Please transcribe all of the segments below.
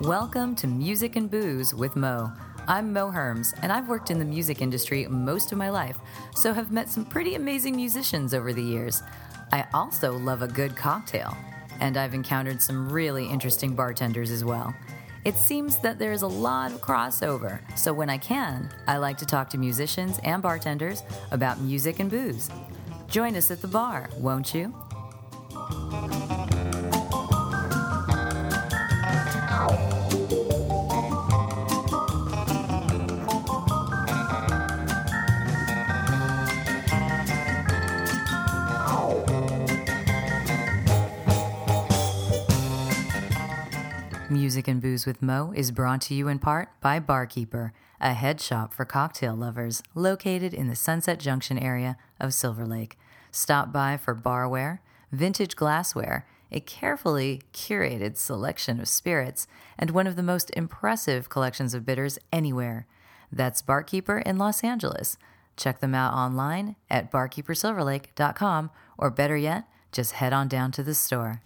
Welcome to Music and Booze with Mo. I'm Mo Herms, and I've worked in the music industry most of my life, so have met some pretty amazing musicians over the years. I also love a good cocktail, and I've encountered some really interesting bartenders as well. It seems that there's a lot of crossover, so when I can, I like to talk to musicians and bartenders about music and booze. Join us at the bar, won't you? Music and Booze with Mo is brought to you in part by Barkeeper, a head shop for cocktail lovers located in the Sunset Junction area of Silver Lake. Stop by for barware, vintage glassware, a carefully curated selection of spirits, and one of the most impressive collections of bitters anywhere. That's Barkeeper in Los Angeles. Check them out online at barkeepersilverlake.com, or better yet, just head on down to the store.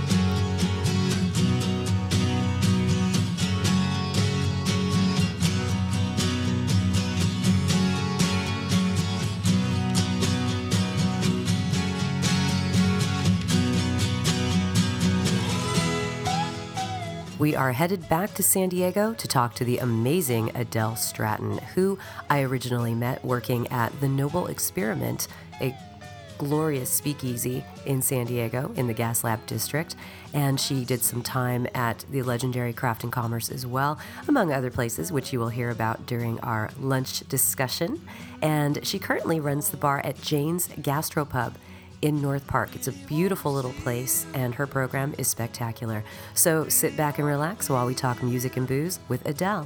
We are headed back to San Diego to talk to the amazing Adele Stratton, who I originally met working at the Noble Experiment, a glorious speakeasy in San Diego in the Gas Lab District, and she did some time at the legendary Craft and Commerce as well, among other places, which you will hear about during our lunch discussion. And she currently runs the bar at Jane's Gastropub in North Park. It's a beautiful little place, and her program is spectacular. So sit back and relax while we talk music and booze with Adele.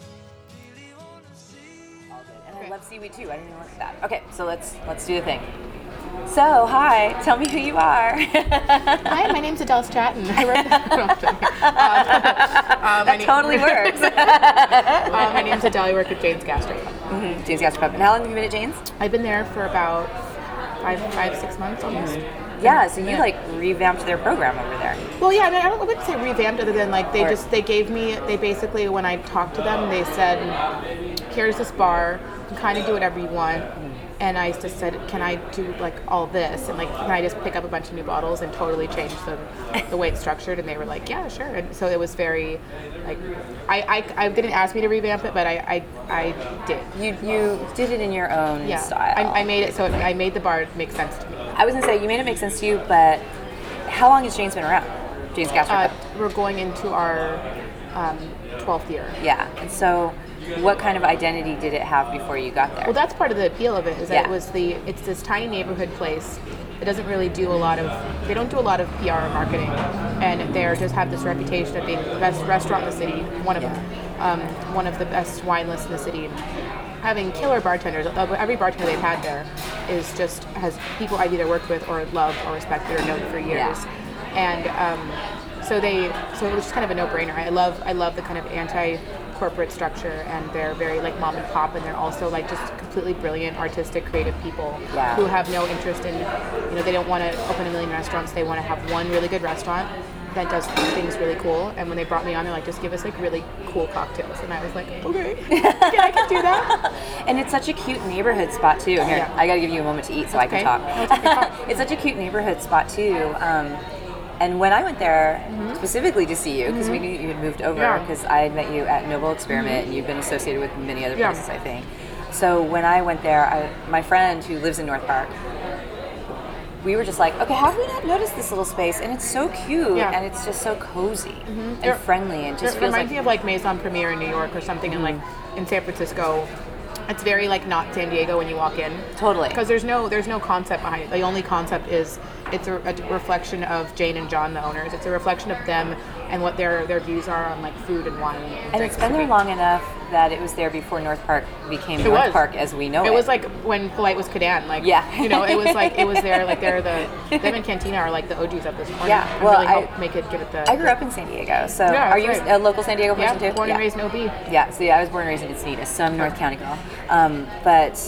And I love seaweed too. I didn't even look at that. Okay, so let's do the thing. So, hi, tell me who you are. Hi, my name's Adele Stratton. That totally works. My name's Adele. I work at Jane's Gastropub. Mm-hmm. Jane's Gastropub. And how long have you been at Jane's? I've been there for about 5-6 months almost. Mm-hmm. Yeah, so you revamped their program over there. Well, yeah, I wouldn't say revamped, other than they basically, when I talked to them, they said, here's this bar, you can kind of do whatever you want. And I just said, can I do all this? And can I just pick up a bunch of new bottles and totally change the way it's structured? And they were like, yeah, sure. And so it was very, I didn't ask me to revamp it, but I did. You did it in your own style. I made it so I made the bar make sense to me. I was going to say, you made it make sense to you, but how long has Jane's been around? Jane's Gastropub? We're going into our 12th year. Yeah, and so what kind of identity did it have before you got there? Well, that's part of the appeal of it, is that it's this tiny neighborhood place. It doesn't really they don't do a lot of PR or marketing, and they just have this reputation of being the best restaurant in the city, one of the best wine lists in the city. Having killer bartenders. Every bartender they've had there has people I've either worked with or love or respected or known for years. And so it was just kind of a no-brainer. I love the kind of anti-corporate structure, and they're very mom and pop, and they're also just completely brilliant, artistic, creative people who have no interest in, they don't want to open a million restaurants. They want to have one really good restaurant that does things really cool. And when they brought me on, they're like, just give us really cool cocktails. And I was like, okay, I can do that. And it's such a cute neighborhood spot too. Here, I got to give you a moment to eat so I can talk. It's such a cute neighborhood spot too. And when I went there specifically to see you, because we knew you had moved over, because I had met you at Noble Experiment, and you've been associated with many other places, I think. So when I went there, my friend who lives in North Park, we were just like, okay, how have we not noticed this little space? And it's so cute, and it's just so cozy and friendly, and just it feels reminds me of Maison Premiere in New York or something, and in San Francisco. It's very not San Diego when you walk in. Totally. Because there's no concept behind it. The only concept is it's a reflection of Jane and John, the owners. It's a reflection of them and what their views are on food and wine. And it's been there long enough that it was there before North Park became North Park as we know it. It was when Polite was Cadan. It was there. They're them and Cantina are the OGs of this morning. Yeah. Well, I grew up in San Diego. So are you a local San Diego person too? Born and raised in OB. Yeah. So I was born and raised in Encinitas, so I'm North County girl. But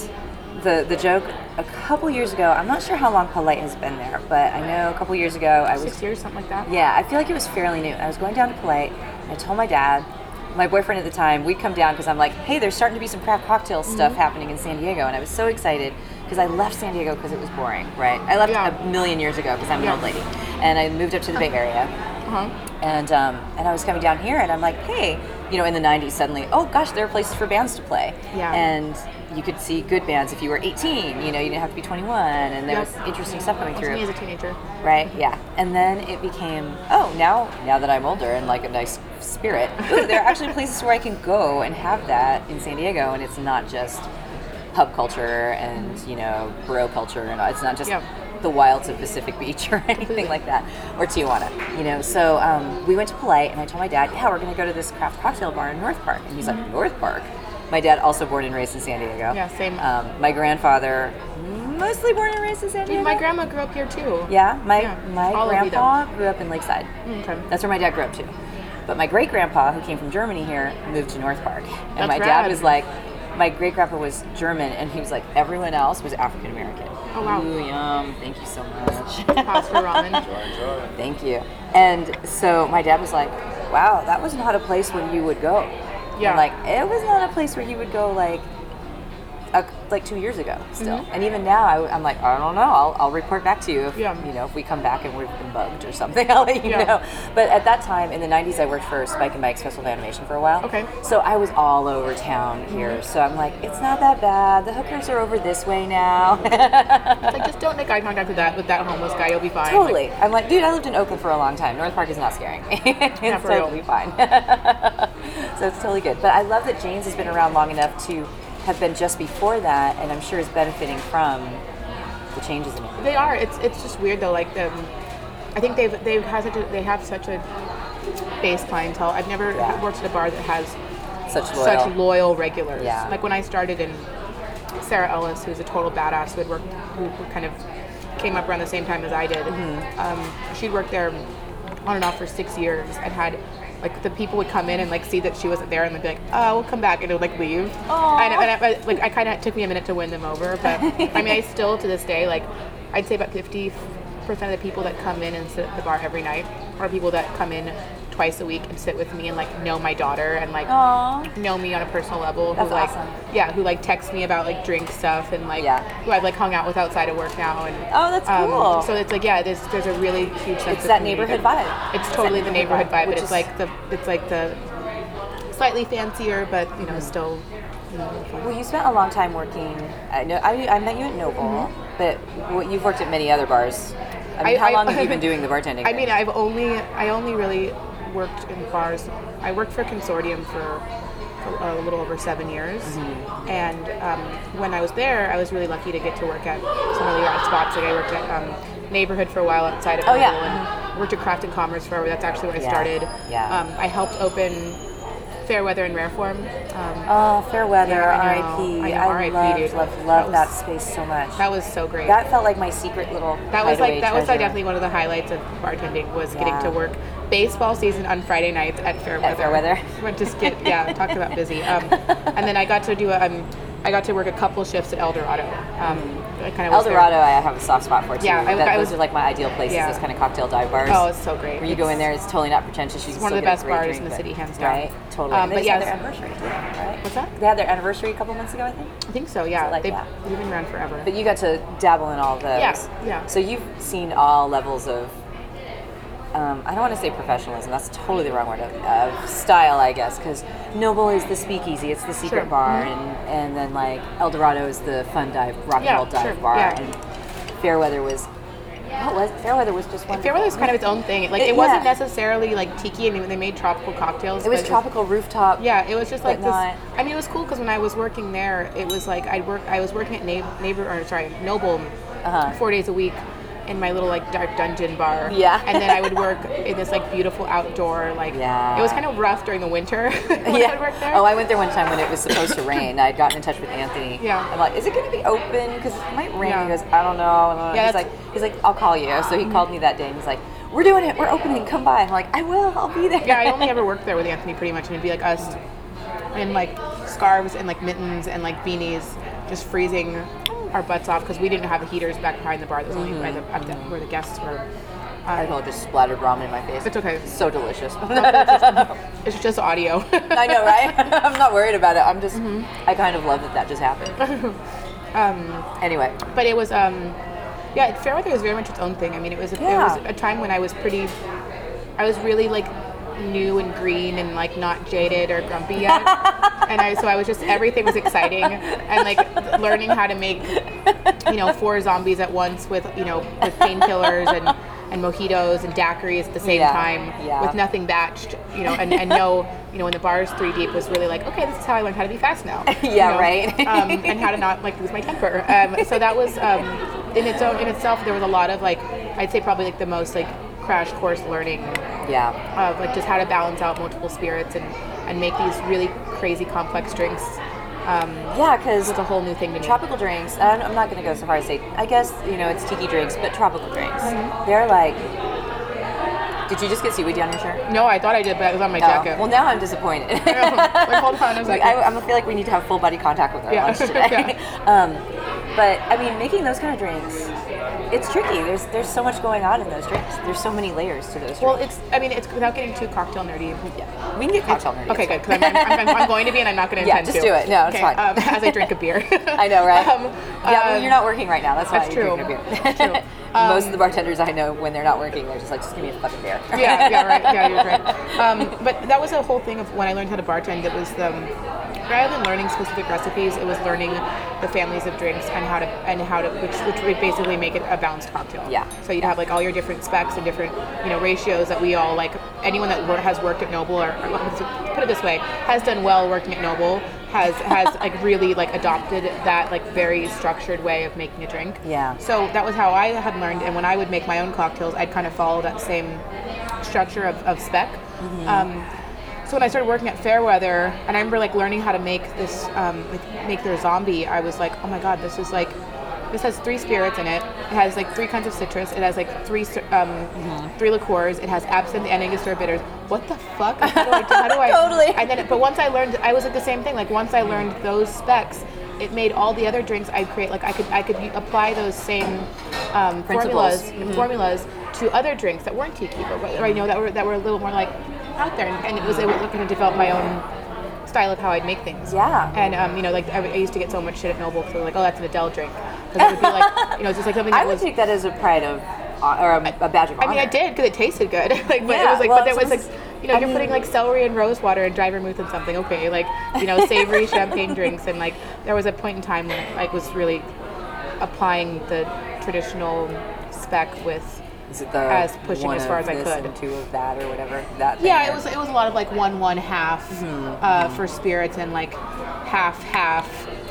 the joke a couple years ago. I'm not sure how long Polite has been there, but I know a couple years ago I was 6 years, something like that. Yeah, I feel like it was fairly new. I was going down to Polite, and I told my dad, my boyfriend at the time, we'd come down because I'm like, hey, there's starting to be some craft cocktail stuff happening in San Diego, and I was so excited because I left San Diego because it was boring, right? I left a million years ago because I'm an old lady, and I moved up to the Bay Area. And I was coming down here, and I'm like, hey, in the 90s, suddenly, oh gosh, there are places for bands to play. Yeah. And you could see good bands if you were 18, you didn't have to be 21, and there was interesting stuff coming through. Me as a teenager. Right, yeah. And then it became, now that I'm older and like a nice spirit, there are actually places where I can go and have that in San Diego, and it's not just pub culture and, bro culture, and it's not just the wilds of Pacific Beach or anything like that, or Tijuana, So we went to Polite, and I told my dad, we're going to go to this craft cocktail bar in North Park. And he's like, North Park? My dad, also born and raised in San Diego. Yeah, same. My grandfather, mostly born and raised in San Diego. My grandma grew up here too. Yeah, my grandpa grew up in Lakeside. Okay. That's where my dad grew up too. But my great-grandpa, who came from Germany here, moved to North Park. And That's my rad. dad was like, my great-grandpa was German, and he was like, everyone else was African-American. Oh, wow. Ooh, yum. Thank you so much. Pasta ramen. Enjoy. Thank you. And so my dad was like, wow, that was not a place where you would go. Yeah. And like, it was not a place where you would go like 2 years ago still. And even now, I'm like, I don't know. I'll report back to you if, if we come back and we've been bugged or something. I'll let you know. But at that time, in the 90s, I worked for Spike and Mike's Festival of Animation for a while. Okay. So I was all over town here. So I'm like, it's not that bad. The hookers are over this way now. It's like, just don't make eye contact with that homeless guy. You'll be fine. Totally. I'm like, dude, I lived in Oakland for a long time. North Park is not scaring me. It's totally fine. So it's totally good. But I love that Jane's has been around long enough to have been just before that, and I'm sure is benefiting from the changes in it. They are. It's just weird though. Like I think they have such a base clientele. I've never worked at a bar that has such loyal regulars. Yeah. Like when I started in, Sarah Ellis, who's a total badass, who kind of came up around the same time as I did. She'd worked there on and off for 6 years and had. Like the people would come in and like see that she wasn't there and they'd be like, oh, we'll come back, and it would like leave. And I kind of took me a minute to win them over, but I mean, I still to this day, like I'd say about 50% of the people that come in and sit at the bar every night are people that come in twice a week and sit with me and like know my daughter and like know me on a personal level. That's who like awesome. who like text me about like drink stuff and like who I've like hung out with outside of work now. And that's cool. So it's like there's a really huge sense it's of that community. neighborhood vibe. It's totally the neighborhood vibe, but which it's like the slightly fancier, but still. Well, you spent a long time working. I met you at Noble, but you've worked at many other bars. I mean, how long have you been doing the bartending? I mean, I only really worked in bars. I worked for Consortium for a little over 7 years, and when I was there, I was really lucky to get to work at some really rad spots. Like I worked at Neighborhood for a while outside of Noble, and worked at Craft and Commerce for. That's actually where I started. I helped open Fairweather and Rareform. Fairweather, R.I.P. I R.I.P. love that space so much. That was so great. That felt like my secret little That was treasure. definitely one of the highlights of bartending was getting to work baseball season on Friday nights at Fairweather. Went to talk about busy. And then I got to do I got to work a couple shifts at El Dorado. El Dorado, I have a soft spot for too. Yeah, those are like my ideal places. Those kind of cocktail dive bars. Oh, it's so great. Where you go in there, it's totally not pretentious. It's one of the best bars in the city, hands down. Right, totally. They had their anniversary too, right? What's that? They had their anniversary a couple months ago, I think. I think so. Yeah, They've been around forever. But you got to dabble in all of those. Yeah. So you've seen all levels of. I don't want to say professionalism. That's totally the wrong word. Of style, I guess, because Noble is the speakeasy. It's the secret bar, and then like El Dorado is the fun dive, rock and roll dive bar, and Fairweather was. What was Fairweather was just one. Fairweather was kind of its own thing. Like it wasn't necessarily like tiki, and they made tropical cocktails. It was tropical rooftop. Yeah, it was just like this. I mean, it was cool because when I was working there, it was like I was working at Noble 4 days a week. In my little like dark dungeon bar, and then I would work in this like beautiful outdoor like. It was kind of rough during the winter. when I would work there. Oh, I went there one time when it was supposed to rain. I'd gotten in touch with Anthony. Yeah. I'm like, is it going to be open? Because it might rain. He goes, I don't know. Yeah, he's like, I'll call you. So he called me that day and he's like, we're doing it. We're opening. Come by. I'm like, I will. I'll be there. Yeah, I only ever worked there with Anthony pretty much, and it'd be like us in like scarves and like mittens and like beanies, just freezing our butts off because we didn't have heaters back behind the bar. That was only where the guests were. I totally just splattered ramen in my face. It's okay. So delicious. It's just audio. I know, right? I'm not worried about it. I'm just, I kind of love that just happened. Anyway. But it was, Fairweather was very much its own thing. I mean, it was a time when I was really like new and green and like not jaded or grumpy yet. So I was just, everything was exciting and like learning how to make, 4 zombies at once with painkillers and mojitos and daiquiris at the same time with nothing batched, and no, when the bar's 3 deep was really like, okay, this is how I learned how to be fast now. Right. And how to not like lose my temper. So that was, in itself, there was a lot of like, I'd say probably like the most like crash course learning of like just how to balance out multiple spirits and make these really crazy complex drinks. Because it's a whole new thing to me. Tropical drinks, I'm not going to go so far as to say, I guess, it's tiki drinks, but tropical drinks, they're like, did you just get seaweed on your shirt? No, I thought I did, but it was on my jacket. Well, now I'm disappointed. Hold on a second. I feel like we need to have full body contact with our lunch today. But, I mean, making those kind of drinks, it's tricky. There's so much going on in those drinks. There's so many layers to those drinks. Well, it's without getting too cocktail nerdy. Yeah, we can get cocktail nerdy. Okay, good, because I'm going to be, and I'm not going to intend to. Yeah, just do it. No, it's fine. As I drink a beer. I know, right? Well, you're not working right now. That's why you're drinking a beer. That's true. Most of the bartenders I know, when they're not working, they're just like, just give me a fucking beer. Right. Yeah, you're right. But that was a whole thing of when I learned how to bartend. It was rather than learning specific recipes, it was learning the families of drinks and how to which would basically make it a balanced cocktail. Yeah. So you'd have like all your different specs and different ratios that we all like. Anyone that has worked at Noble or put it this way, has done well working at Noble has like really like adopted that like very structured way of making a drink. Yeah. So that was how I had learned, and when I would make my own cocktails, I'd kind of follow that same structure of spec. So when I started working at Fairweather, and I remember like learning how to make this, make their zombie, I was like, oh my god, this has 3 spirits in it. It has like 3 kinds of citrus. It has like 3 liqueurs. It has absinthe and Angostura bitters. What the fuck? How do I? Totally. But once I learned, I was like the same thing. Like once I learned those specs, it made all the other drinks I'd create. Like I could apply those same formulas to other drinks that weren't tiki, but that were a little more like out there, and it was able to kind of develop my own style of how I'd make things. Yeah. And I used to get so much shit at Noble because like, oh, that's an Adele drink, because it would be like, it's just like something that I would take that as a pride of, or a badge of honor. I mean, I did because it tasted good. Like, but it was like, but there was like, you're putting like celery and rose water and dry vermouth and something. Okay, like savory champagne drinks, and like there was a point in time when I was really applying the traditional spec with. Is it the as pushing as far as I could. And 2 of that or whatever? That thing it was a lot of like 1/1/2 for spirits and like half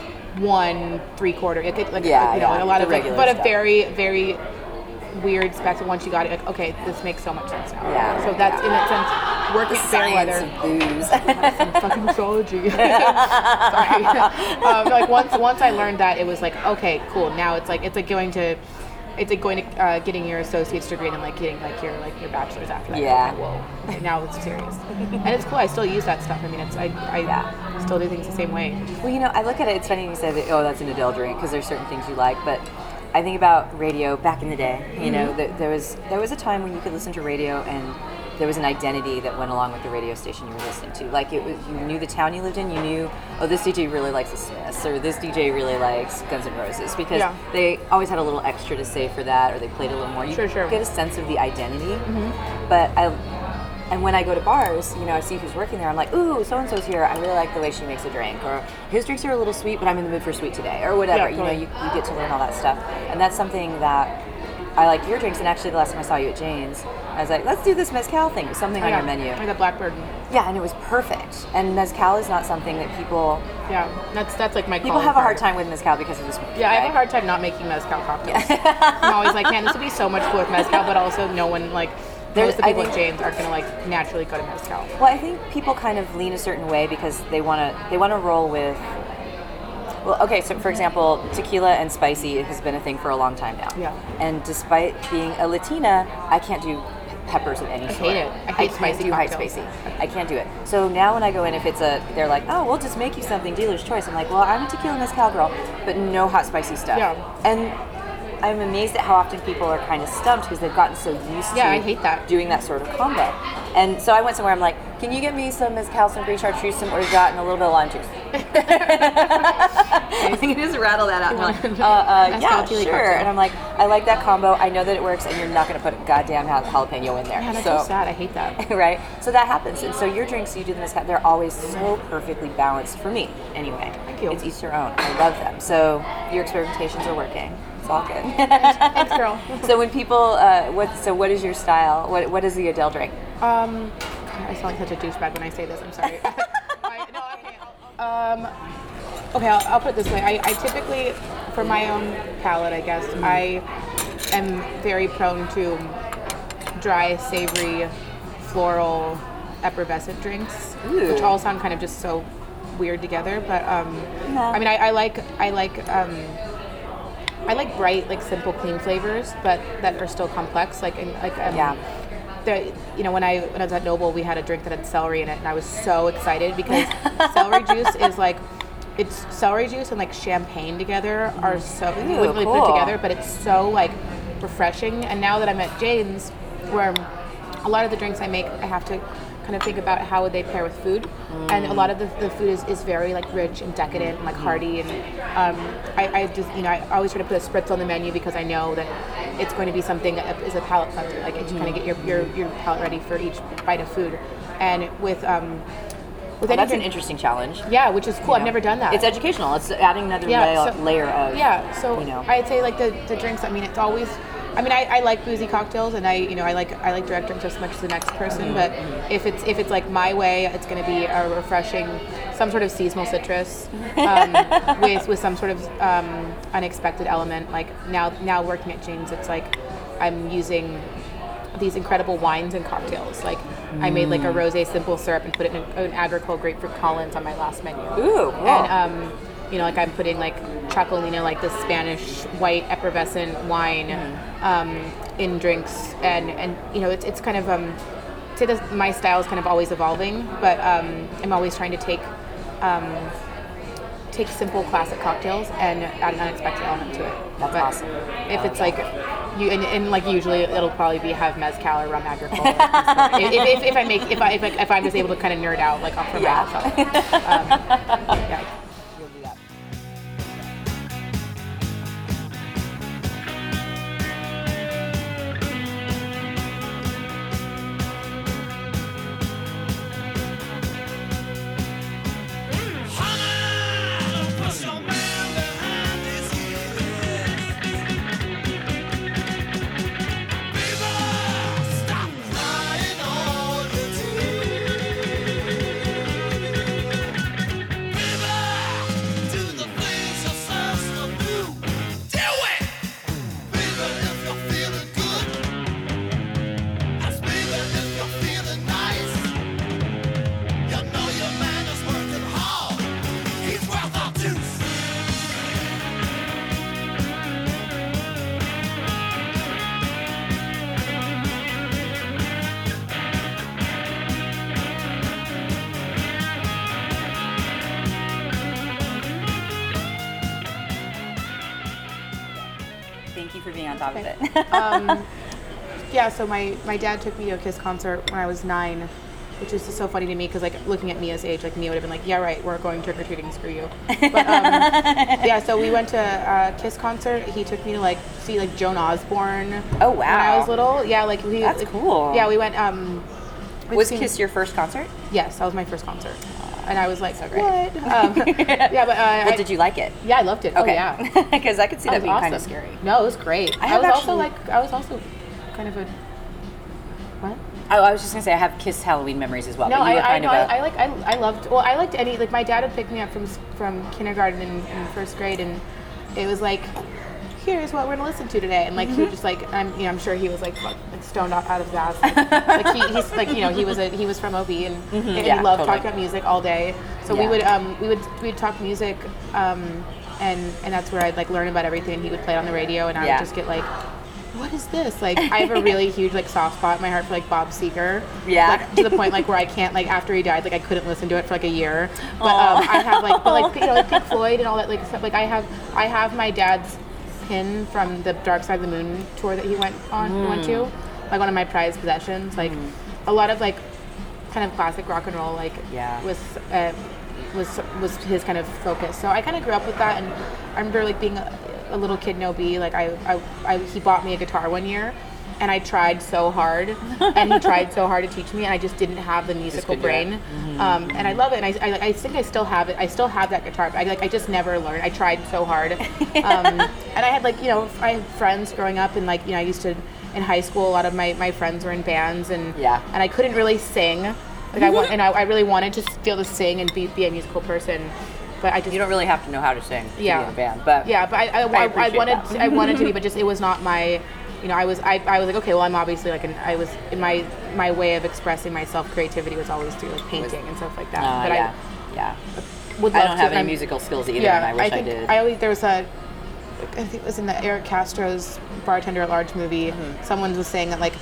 1 3/4. A lot of regular but stuff. a very very weird spec. Once you got it, like, okay, this makes so much sense now. Yeah. So that's in that sense working at Fairweather. Some fucking astrology. Sorry. Like once I learned that, it was like, okay, cool. Now it's like going to getting your associate's degree and then like getting like your bachelor's after that. Yeah. Okay, whoa. Now it's serious. And it's cool. I still use that stuff. I mean, I still do things the same way. Well, I look at it. It's funny you said that. Oh, that's an Adele drink, because there's certain things you like, but I think about radio back in the day. There was a time when you could listen to radio and there was an identity that went along with the radio station you were listening to. Like you knew the town you lived in. You knew, oh, this DJ really likes the Smiths, or this DJ really likes Guns N' Roses, because they always had a little extra to say for that, or they played a little more. You get a sense of the identity. But and when I go to bars, I see who's working there. I'm like, ooh, so and so's here. I really like the way she makes a drink, or his drinks are a little sweet, but I'm in the mood for sweet today, or whatever. Yeah, totally. You get to learn all that stuff, and that's something that. I like your drinks, and actually the last time I saw you at Jane's, I was like, let's do this mezcal thing, something on your menu. Like a Blackbird. Yeah, and it was perfect. And mezcal is not something that people... Yeah, that's like my people have a hard time with mezcal because of the smoke. Yeah, I have a hard time not making mezcal cocktails. I'm always like, man, this would be so much cool with mezcal, but also no one, like, most of the people at Jane's aren't going to, like, naturally go to mezcal. Well, I think people kind of lean a certain way because they want to roll with... Well, okay, so for example, tequila and spicy has been a thing for a long time now. Yeah. And despite being a Latina, I can't do peppers of any sort. I hate it. I hate spicy do hot cocktails. spicy. I can't do it. So now when I go in, if they're like, oh, we'll just make you something, dealer's choice. I'm like, well, I'm a tequila mezcal girl, but no hot spicy stuff. Yeah. And I'm amazed at how often people are kind of stumped because they've gotten so used to I hate that. doing that sort of combo. And so I went somewhere, I'm like, can you get me some mezcal, some green chartreuse, some orgeat, and a little bit of lime juice? I think I just rattle that out. And I'm like, yeah, sure. Cocktail. And I'm like, I like that combo. I know that it works, and you're not going to put a goddamn jalapeno in there. Yeah, that's so sad. I hate that. Right? So that happens. And so your drinks, you do the mezcal, they're always so perfectly balanced for me. Anyway, thank you. It's each their own. I love them. So your experimentations are working. It's all good. Thanks, girl. So when people, what is your style? What is the Adele drink? I sound like such a douchebag when I say this. I'm sorry. Okay, I'll put it this way. I typically, for my own palate, I guess, I am very prone to dry, savory, floral, effervescent drinks, which all sound kind of just so weird together. But no. I mean, I like bright, like simple, clean flavors, but that are still complex. When I was at Noble, we had a drink that had celery in it, and I was so excited because celery juice is like, it's celery juice and like champagne together are so, you wouldn't really put it together, but it's so like refreshing. And now that I'm at Jane's, where a lot of the drinks I make, I have to kind of think about how would they pair with food, and a lot of the food is very like rich and decadent and like hearty, and I just I always try to put a spritz on the menu because I know that it's going to be something that is a palate cleanser, like to kind of get your palate ready for each bite of food. And with that's an interesting challenge. Yeah, which is cool. I've never done that. It's educational. It's adding another layer of I'd say like the drinks. I mean, it's always. I mean, I like boozy cocktails, and I like direct drinks just as much as the next person. But if it's like my way, it's going to be a refreshing, some sort of seasonal citrus, with some sort of unexpected element. Like now working at Jane's, it's like I'm using these incredible wines and cocktails. Like I made like a rosé simple syrup and put it in an Agricole grapefruit Collins on my last menu. Ooh, wow. And like I'm putting like Chacolina, like the Spanish white effervescent wine, in drinks, and it's kind of say this, my style is kind of always evolving, but I'm always trying to take simple classic cocktails and add an unexpected element to it. That's awesome. If it's like and like usually it'll probably have mezcal or rum agricole. if I'm just able to kind of nerd out like off from myself. Yeah. Thank you for being on top of it. So my dad took me to a Kiss concert when I was 9, which is just so funny to me because like looking at Mia's age, like Mia would have been like, yeah, right, we're going trick or treating, screw you. But so we went to a Kiss concert. He took me to like see like Joan Osborne. Oh wow! When I was little, that's cool. Yeah, we went. Was Kiss your first concert? Yes, that was my first concert. And I was like, so great. What? But did you like it? Yeah, I loved it. Okay. Oh, yeah. Because I could see that being awesome. kind of scary. No, it was great. I was also kind of a what? I was just gonna say I have Kiss Halloween memories as well. No, but you were I liked any, like my dad would pick me up from kindergarten and first grade, and it was like, here's what we're gonna listen to today, and like he was just like, I'm sure he was like stoned off out of his ass. Like he was from OB and he loved talking about music all day. So we'd talk music, and that's where I'd like learn about everything. And he would play it on the radio, and I would just get like what is this? Like, I have a really huge, like, soft spot in my heart for, like, Bob Seger. Yeah. Like, to the point, like, where I can't, like, after he died, like, I couldn't listen to it for, like, a year. But I have, like, you know, like, Pink Floyd and all that, like, stuff. Like, I have my dad's pin from the Dark Side of the Moon tour that he went to. Like, one of my prized possessions. Like, a lot of, like, kind of classic rock and roll, like, was his kind of focus. So I kind of grew up with that, and I remember, like, being a little kid in OB, like he bought me a guitar one year, and I tried so hard, and he tried so hard to teach me, and I just didn't have the musical brain. And I love it, and I think I still have it. I still have that guitar, but I just never learned. I tried so hard, and I had, like, you know, I had friends growing up, and, like, you know, I used to in high school. A lot of my friends were in bands, and I couldn't really sing. Like I really wanted to be able to sing and be a musical person. But you don't really have to know how to sing to be in a band, but I wanted to be, but just it was not my, you know, I was like, okay, well, I'm obviously like I was in my way of expressing myself, creativity was always through, like, painting and stuff like that. But I don't have any musical skills either, and I wish I did. There was I think it was in the Eric Castro's Bartender at Large movie. Someone was saying that, like,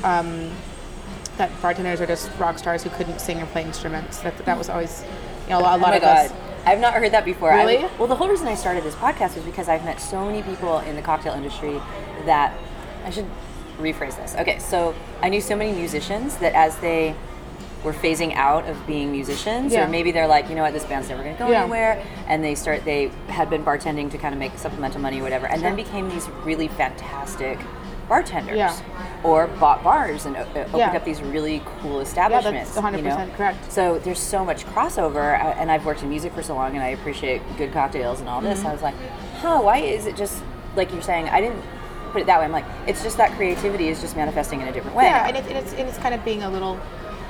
that bartenders are just rock stars who couldn't sing or play instruments. That was always, you know, a lot of us. I've not heard that before. Really? Well, the whole reason I started this podcast is because I've met so many people in the cocktail industry that I should rephrase this. Okay, so I knew so many musicians that as they were phasing out of being musicians, or maybe they're like, you know what, this band's never going to go anywhere, and they had been bartending to kind of make supplemental money or whatever, and then became these really fantastic bartenders, or bought bars and opened up these really cool establishments. Yeah, that's 100% correct. So there's so much crossover, and I've worked in music for so long, and I appreciate good cocktails and all this. I was like, why is it just, like you're saying, I didn't put it that way. I'm like, it's just that creativity is just manifesting in a different way. Yeah, and it's kind of being a little,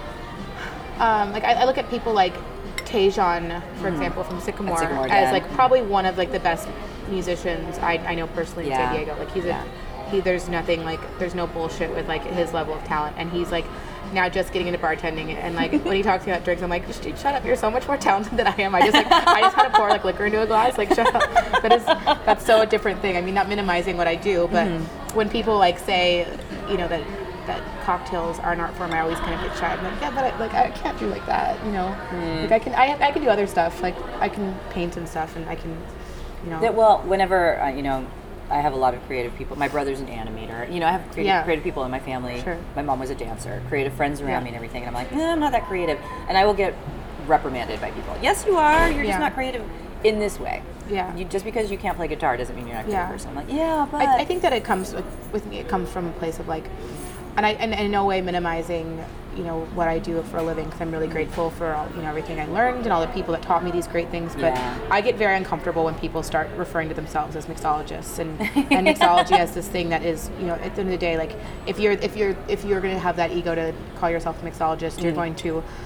like, I look at people like Tajon, for example, from Sycamore as, like, probably one of, like, the best musicians I know personally in San Diego. Like, there's nothing, like, there's no bullshit with, like, his level of talent, and he's, like, now just getting into bartending, and, like, when he talks about drinks, I'm like, dude, shut up, you're so much more talented than I am. I just kind of pour, like, liquor into a glass, like, shut up. That's so a different thing. I mean, not minimizing what I do, but when people, like, say, you know, that cocktails are an art form, I always kind of get shy. I'm like, but I can't do like that, you know. Like, I can do other stuff, like, I can paint and stuff, and I can, you know. Well, whenever, you know, I have a lot of creative people. My brother's an animator. You know, I have creative people in my family. Sure. My mom was a dancer. Creative friends around me and everything. And I'm like, I'm not that creative. And I will get reprimanded by people. Yes, you are. You're just not creative in this way. Yeah. Just because you can't play guitar doesn't mean you're not a creative person. I'm like, but I think that it comes with me. It comes from a place of, like, and in no way minimizing, you know, what I do for a living, because I'm really grateful for all, you know, everything I learned and all the people that taught me these great things. But I get very uncomfortable when people start referring to themselves as mixologists and mixology as this thing that is, you know, at the end of the day, like, if you're going to have that ego to call yourself a mixologist, you're going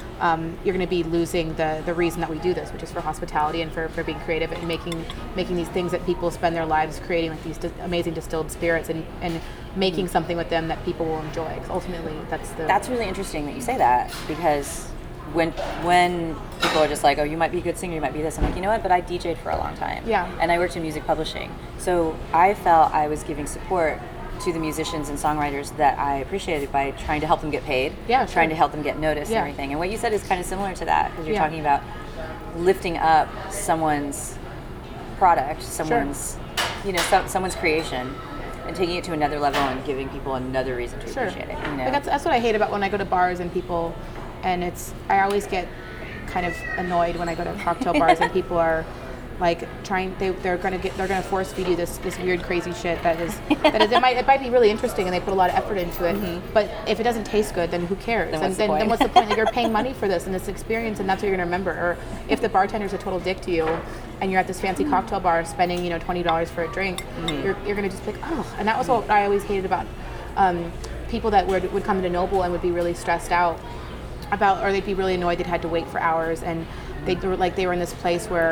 to be losing the reason that we do this, which is for hospitality and for being creative and making these things that people spend their lives creating, like these amazing distilled spirits, and making something with them that people will enjoy. Because ultimately, that's really interesting that you say that, because when people are just like, oh, you might be a good singer, you might be this, I'm like, you know what? But I DJ'd for a long time, and I worked in music publishing, so I felt I was giving support to the musicians and songwriters that I appreciated by trying to help them get paid, trying to help them get noticed and everything. And what you said is kind of similar to that, because you're talking about lifting up someone's product, someone's you know, someone's creation, and taking it to another level and giving people another reason to appreciate it. You know? Like that's what I hate about when I go to bars and people, and I always get kind of annoyed when I go to cocktail bars and people are like they're gonna force feed you this weird crazy shit that is it might be really interesting and they put a lot of effort into it, but if it doesn't taste good, then who cares? Then what's the point? Like, you're paying money for this and this experience, and that's what you're gonna remember. Or if the bartender's a total dick to you and you're at this fancy cocktail bar spending, you know, $20 for a drink, you're gonna just be like, oh. And that was what I always hated about people that would come into Noble and would be really stressed out about, or they'd be really annoyed they'd had to wait for hours, and they were in this place where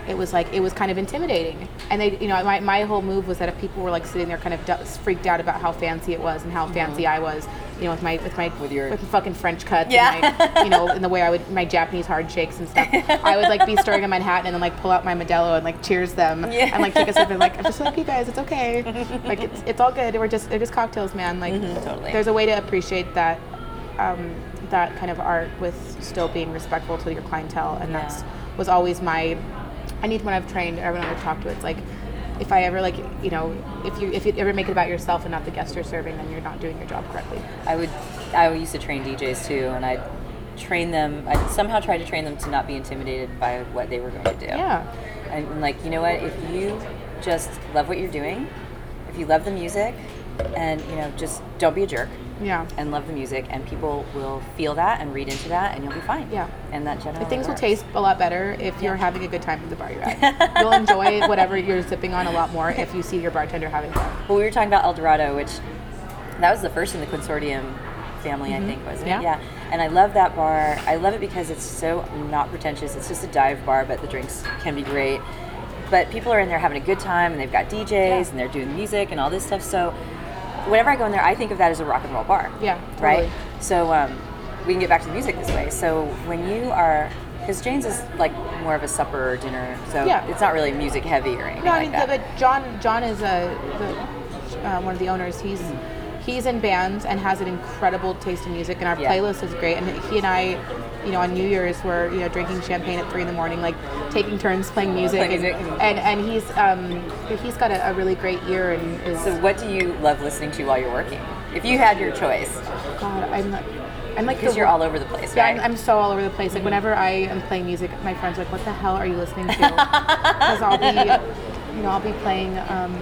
it was kind of intimidating. And they, my whole move was that if people were like sitting there kind of freaked out about how fancy it was and how fancy I was, with my fucking French cuts, and my, and the way I would, my Japanese hard shakes and stuff, I would like be stirring in Manhattan and then like pull out my Modelo and like cheers them and like take a sip and like, I'm just like, you guys, it's okay, like it's all good. They're just cocktails, man. Like totally. There's a way to appreciate that. That kind of art with still being respectful to your clientele, and was always when I've trained everyone I've talked to, it's like, if I ever if you ever make it about yourself and not the guest you're serving, then you're not doing your job correctly. I used to train DJs too, and I'd somehow try to train them to not be intimidated by what they were going to do. Yeah. And like, you know what, if you just love what you're doing, if you love the music, and just don't be a jerk. Yeah. And love the music, and people will feel that and read into that, and you'll be fine. Yeah. And that generally things works. will taste a lot better if you're having a good time at the bar you're at. You'll enjoy whatever you're sipping on a lot more if you see your bartender having fun. Well, we were talking about El Dorado, which that was the first in the Consortium family, I think, wasn't it? Yeah. And I love that bar. I love it because it's so not pretentious. It's just a dive bar, but the drinks can be great. But people are in there having a good time, and they've got DJs, and they're doing music and all this stuff. So whenever I go in there, I think of that as a rock and roll bar. Yeah, totally. Right? So we can get back to the music this way. So when you are, because Jane's is like more of a supper or dinner, so it's not really music heavy or anything like that. But John is one of the owners. He's in bands and has an incredible taste in music, and our playlist is great. And he and I, on New Year's, we're drinking champagne at 3 a.m, like taking turns playing music. And he's got a really great ear. And so what do you love listening to while you're working? If you had your choice. God, I'm like, because you're all over the place, right? Yeah, I'm so all over the place. Like whenever I am playing music, my friends are like, "What the hell are you listening to?" Because I'll be playing.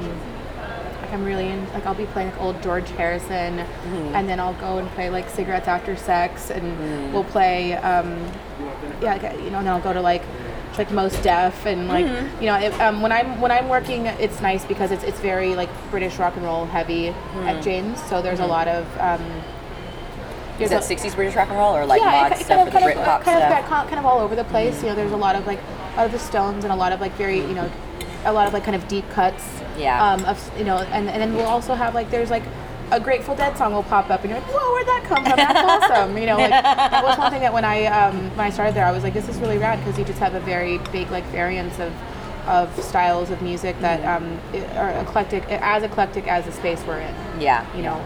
I'm really in, like, I'll be playing like old George Harrison, and then I'll go and play like Cigarettes After Sex, and we'll play, and then I'll go to like Mos Def, and like, when I'm working, it's nice because it's very like British rock and roll heavy at Jane's, so there's a lot of. Is that 60s British rock and roll, or like mod stuff, or the Britpop stuff? Kind of all over the place. There's a lot of like the Stones, and a lot of like very a lot of like kind of deep cuts. Yeah. And then we'll also have like, there's like a Grateful Dead song will pop up, and you're like, whoa, where'd that come from? That's awesome. Like that was one thing that when I started there, I was like, this is really rad, because you just have a very big like variance of styles of music that are eclectic as the space we're in. Yeah.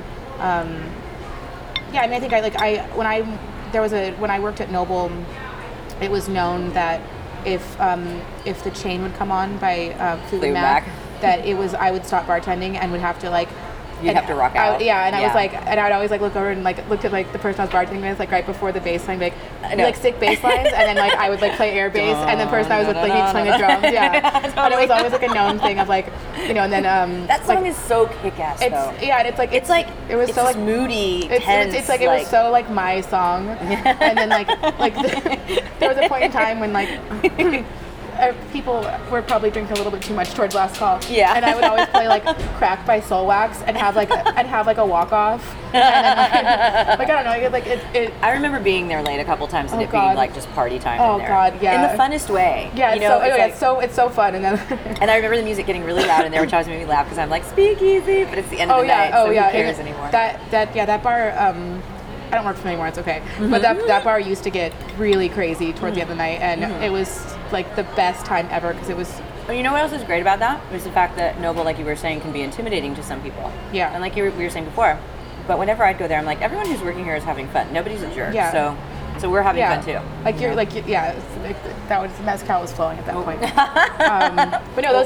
I mean, I think when I worked at Noble, it was known that if the Chain would come on by Fleetwood Mac, that I would stop bartending and would have to like. You'd have to rock out. I was like, and I would always like look over and like look at like the person I was bartending with, like right before the bass line, like sick bass lines, and then like I would like play air bass, and the person I was with like he'd playing the drums, totally. And it was always like a known thing of like, and then that song is so kick-ass though. It was so like moody, tense. It's like it was so like my song, and then like there was a point in time when like. People were probably drinking a little bit too much towards last call. Yeah. And I would always play like Crack by Soulwax and have like a walk off. And then, like I don't know, I remember being there late a couple times and being like just party time in there. Oh God, yeah. In the funnest way. Yeah, it's so fun. And then and I remember the music getting really loud in there, which always made me laugh because I'm like, speakeasy, but it's the end of the night, so who cares anymore? That bar. I don't work for them anymore. It's okay. But that bar used to get really crazy towards the end of the night, and it was like the best time ever because it was. Well, you know what else is great about that? Is the fact that Noble, like you were saying, can be intimidating to some people. Yeah. And like we were saying before, but whenever I'd go there, I'm like, everyone who's working here is having fun. Nobody's a jerk. Yeah. So we're having fun too. Like you're like that was mezcal was flowing at that point. But no,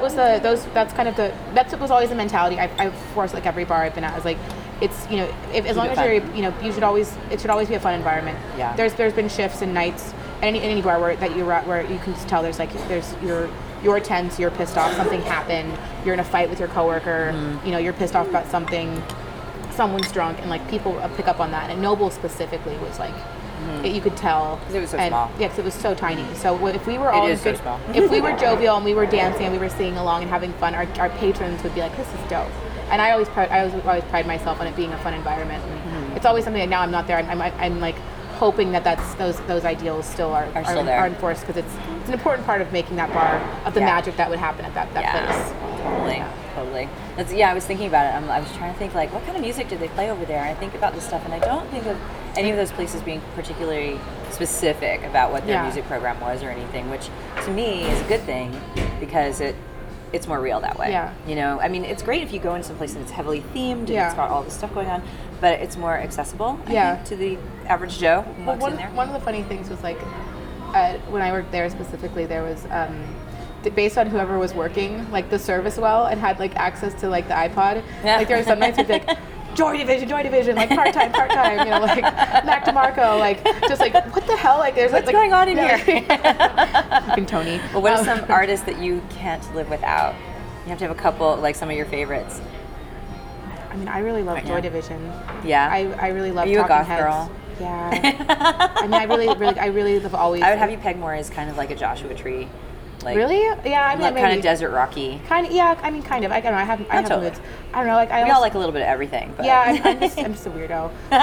that was always the mentality I've forced like every bar I've been at. Is like. It's as long as it should always be a fun environment. Yeah. There's been shifts and nights at any bar that you're at where you can just tell you're tense, you're pissed off, something happened, you're in a fight with your coworker, you're pissed off about something, someone's drunk, and like people pick up on that. And Noble specifically was like. You could tell because it was so small. Yeah, because it was so tiny. So if we were all if we were jovial and we were dancing and we were singing along and having fun, our patrons would be like, "This is dope." And I always pride myself on it being a fun environment. And it's always something that now I'm not there. I'm like hoping that those ideals still are still there. Are enforced, because it's an important part of making that bar, of the magic that would happen at that place. Totally. I was thinking about it. I was trying to think, like, what kind of music did they play over there? And I think about this stuff, and I don't think of any of those places being particularly specific about what their music program was or anything, which to me is a good thing, because it's more real that way. Yeah. You know, I mean, it's great if you go into some place and it's heavily themed and it's got all this stuff going on, but it's more accessible, I think, to the average Joe who walks in there. One of the funny things was, like, when I worked there specifically, there was based on whoever was working, like, the service and had, like, access to, like, the iPod. Like, there were some nights we'd be like, Joy Division, like, part-time, you know, like, Mac DeMarco, like, just like, what the hell? Like, there's what's going on in here? Fucking Tony. Well, what are some artists that you can't live without? You have to have a couple, like, some of your favorites. I mean, I really love Joy Division. Yeah. I really love Are you Talking a goth Heads. girl? Yeah. I mean, I really have always. I would have you peg more as kind of like a Joshua Tree. Like, really? Yeah, I mean, like maybe. kind of desert rocky. Kind of, yeah. I mean, kind of. I don't know. I have moods. I don't know. Like, we all like a little bit of everything. But. Yeah, I'm just a weirdo. No,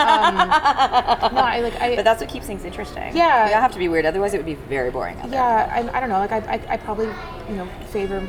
But that's what keeps things interesting. Yeah. You don't have to be weird, otherwise it would be very boring out there. Yeah, I don't know. Like, I probably, you know, favor.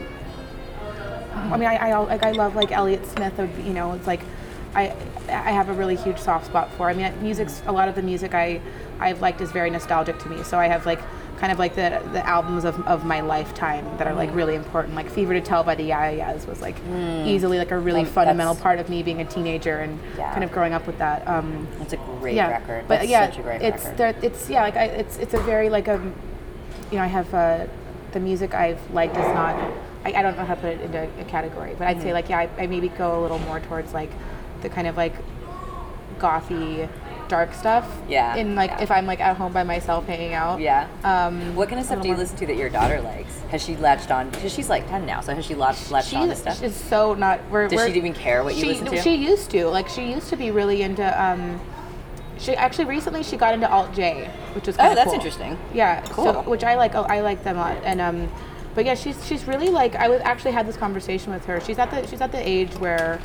I mean, I love, like, Elliott Smith. You know, it's like, I have a really huge soft spot for. I mean, a lot of the music I've liked is very nostalgic to me. So I have, like, kind of like the albums of my lifetime that are, like, really important. Like, Fever to Tell by the Yeah-Yeahs was, like, easily, like, a really fundamental part of me being a teenager and kind of growing up with that. It's a great record. But such a great record. It's a very, like, you know, I have the music I've liked is not. I don't know how to put it into a category, but I'd say, like, I maybe go a little more towards, like, the kind of, like, gothy, dark stuff. Yeah. In, like, if I'm, like, at home by myself hanging out. Yeah. What kind of stuff do you listen to that your daughter likes? Has she latched on? Because she's, like, 10 now, so has she latched on to stuff? She's so not. Does she even care what you listen to? She used to. Like, she used to be really into. She actually recently she got into Alt J, which was kind of that's cool. interesting. Yeah. Cool. So, which I like. Oh, I like them a lot. And but yeah, she's really, like, I actually had this conversation with her. She's at the age where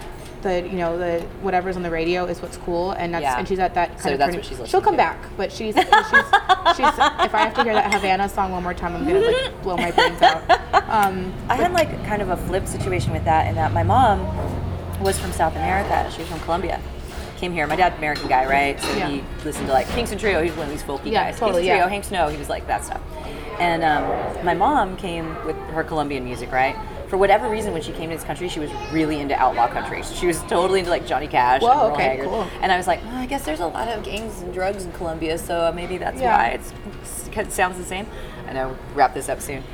the whatever's on the radio is what's cool, and and she's at that kind so of. That's what she's listening She'll come to. back, but she's if I have to hear that Havana song one more time, I'm gonna, like, blow my brains out. I had, like, kind of a flip situation with that, in that my mom was from South America. She was from Colombia. Came here. My dad's an American guy, right? So he listened to, like, Kingston Trio. He was one of these folky guys. Totally, Kingston Trio, Hank Snow. He was like that stuff. And my mom came with her Colombian music, right? For whatever reason, when she came to this country, she was really into outlaw country. So she was totally into, like, Johnny Cash and Merle Haggard. Cool. And I was like, I guess there's a lot of gangs and drugs in Colombia, so maybe that's why it sounds the same. I know, wrap this up soon.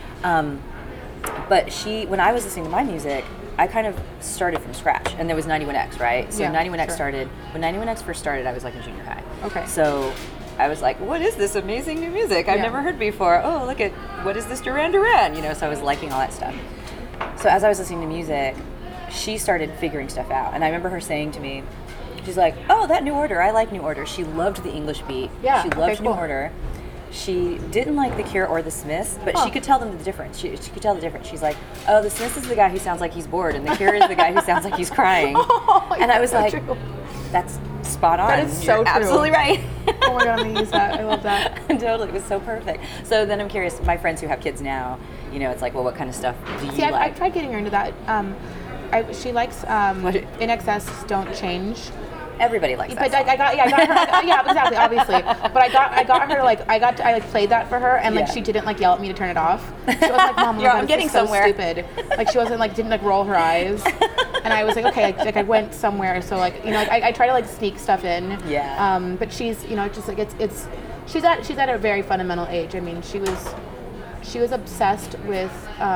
But when I was listening to my music, I kind of started from scratch, and there was 91X, right? So 91X started, when 91X first started, I was, like, in junior high. Okay. So I was like, what is this amazing new music I've never heard before? Oh, look at, what is this Duran Duran? You know, so I was liking all that stuff. So as I was listening to music, she started figuring stuff out. And I remember her saying to me, she's like, oh, that New Order, I like New Order. She loved the English beat. Yeah, she loved New Order. She didn't like The Cure or The Smiths, but she could tell them the difference. She could tell the difference. She's like, oh, The Smiths is the guy who sounds like he's bored, and The Cure is the guy who sounds like he's crying. And I was like, that's spot on. That is so You're true. absolutely right. Oh my God, I'm gonna use that. I love that. Totally, it was so perfect. So then I'm curious, my friends who have kids now, you know, it's like, well, what kind of stuff do you like? I've tried getting her into that. She likes In Excess, Don't Change. Everybody likes that. But I got her. Yeah, exactly, obviously. But I got her, like, I played that for her, and, like, she didn't, like, yell at me to turn it off. She was like, Mom, I'm getting so somewhere. stupid. Like, she wasn't, like, didn't, like, roll her eyes. And I was like, okay, like I went somewhere, so, like, you know, like, I try to, like, sneak stuff in. Yeah. But she's, you know, just like she's at a very fundamental age. I mean, she was obsessed with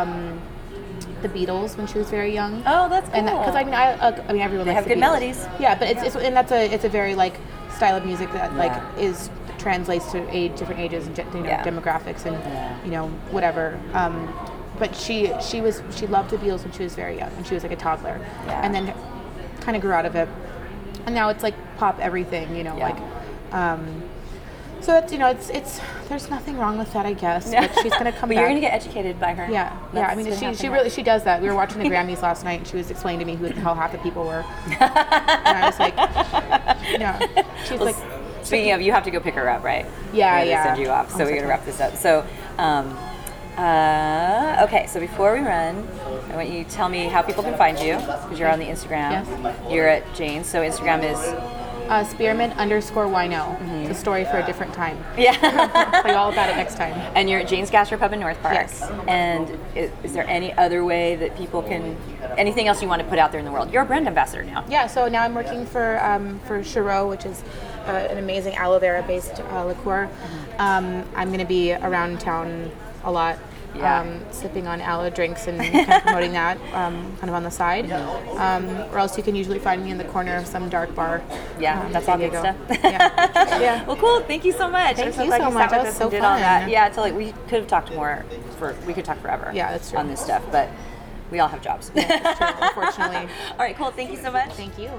the Beatles when she was very young. Oh, that's cool. And because I mean everyone they likes have good the Beatles. melodies. Yeah, but it's a very, like, style of music that like translates to different ages and demographics and you know, whatever. But she loved the Beatles when she was very young, when she was, like, a toddler, and then kind of grew out of it, and now it's, like, pop everything, you know, like. So it's, you know, it's there's nothing wrong with that, I guess. But she's gonna come but back. you're gonna get educated by her. Yeah. I mean, she does that. We were watching the Grammys last night, and she was explaining to me who the hell half the people were, and I was like, yeah. She's like. Speaking of, you have to go pick her up, right? Yeah. Send you off, so we got to wrap this up. So, okay, so before we run, I want you to tell me how people can find you, because you're on the Instagram. Yes. You're at Jane's, so Instagram is... Spearmint_wino. It's a story for a different time. Yeah. Tell you all about it next time. And you're at Jane's Gastropub in North Park. Yes. And is there any other way that people can... Anything else you want to put out there in the world? You're a brand ambassador now. Yeah, so now I'm working for Chirot, which is an amazing aloe vera-based liqueur. I'm going to be around town a lot. Sipping on aloe drinks and kind of promoting that kind of on the side. Or else you can usually find me in the corner of some dark bar. Yeah, that's all good stuff. Yeah. Well, cool. Thank you so much. Thank you so much. That was so fun. All that. Yeah, we could have talked more. We could talk forever. Yeah, that's true. On this stuff, but we all have jobs. Yeah, that's true, unfortunately. All right, cool. Thank you so much. Thank you.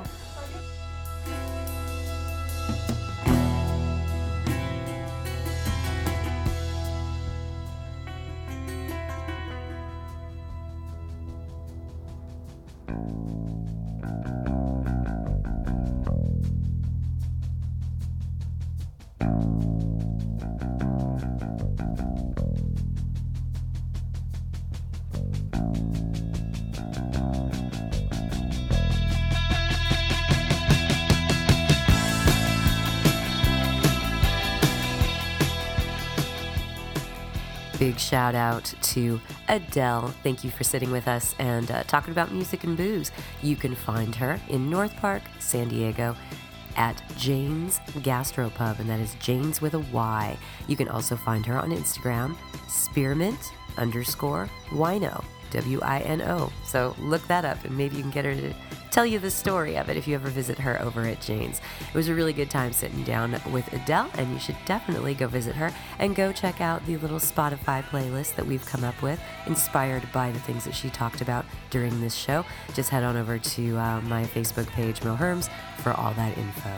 Big shout out to Adele. Thank you for sitting with us and talking about music and booze. You can find her in North Park, San Diego at Jane's Gastropub, and that is Jane's with a Y. You can also find her on Instagram, Spearmint_wino, WINO. So look that up and maybe you can get her to tell you the story of it if you ever visit her over at Jane's. It was a really good time sitting down with Adele, and you should definitely go visit her and go check out the little Spotify playlist that we've come up with, inspired by the things that she talked about during this show. Just head on over to my Facebook page, Mo Herms, for all that info.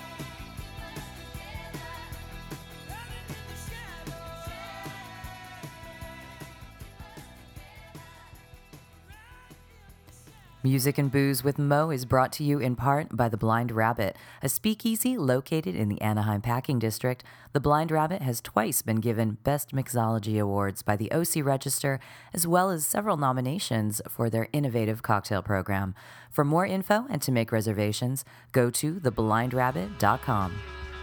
Music and Booze with Mo is brought to you in part by The Blind Rabbit, a speakeasy located in the Anaheim Packing District. The Blind Rabbit has twice been given Best Mixology Awards by the OC Register, as well as several nominations for their innovative cocktail program. For more info and to make reservations, go to theblindrabbit.com.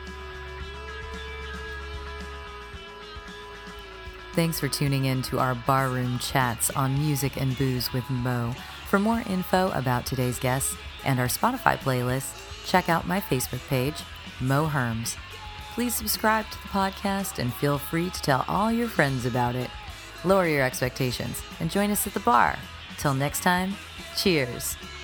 Thanks for tuning in to our barroom chats on Music and Booze with Mo. For more info about today's guests and our Spotify playlist, check out my Facebook page, Mo Herms. Please subscribe to the podcast and feel free to tell all your friends about it. Lower your expectations and join us at the bar. Till next time, cheers.